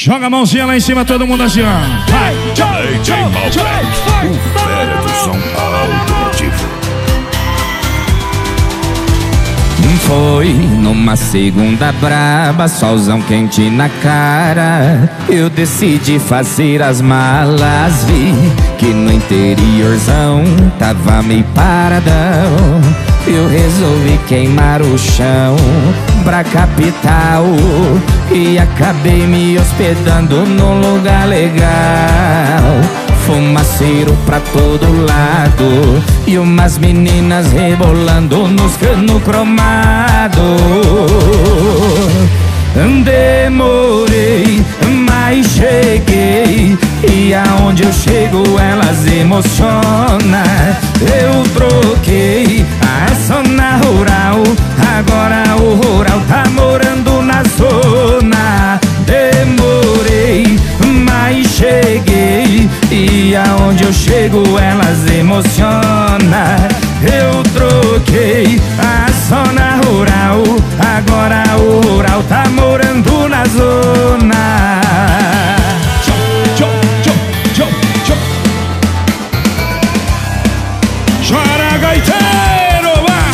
Joga a mãozinha lá em cima, todo mundo assim, ó. Vai, DJ Malbec, o fera do som automotivo. Foi numa segunda braba, solzão quente na cara. Eu decidi fazer as malas, vi que no interiorzão tava meio paradão. Eu resolvi queimar o chão pra capital e acabei me hospedando num lugar legal. Fumaceiro pra todo lado e umas meninas rebolando nos cano cromado. Demorei, mas cheguei, e aonde eu chego elas emocionam. Eu troquei a zona rural, agora o rural tá morando na zona. Demorei, mas cheguei, e aonde eu chego elas emocionam. Eu troquei a zona rural, agora o rural tá morando na zona. Chora, gaiteiro, vá!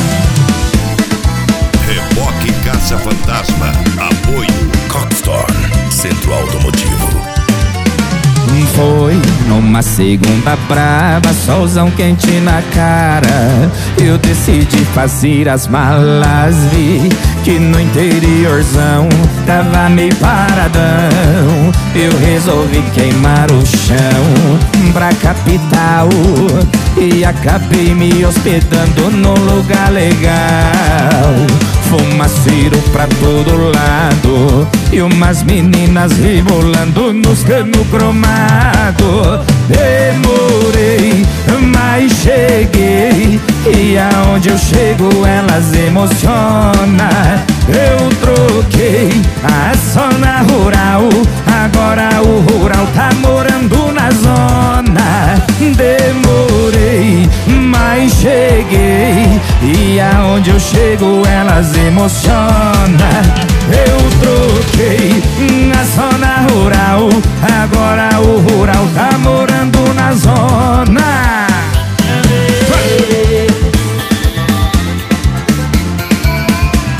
Reboque Caça Fantasma. Apoio Coxstorm, Centro Automotivo. Foi numa segunda brava, solzão quente na cara. Eu decidi fazer as malas, vi que no interiorzão tava meio paradão. Eu resolvi queimar o chão pra capital e acabei me hospedando num lugar legal. Fumaceiro pra todo lado e umas meninas rebolando nos cano cromado. Demorei, mas cheguei, e aonde eu chego elas emocionam. Eu troquei a zona rural, agora o rural tá morando na zona. Demorei, mas cheguei, e aonde eu chego elas emocionam. Eu troquei a zona rural, agora o rural tá morando na zona.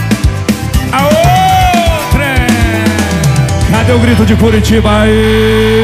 A outra! Cadê o grito de Curitiba aí?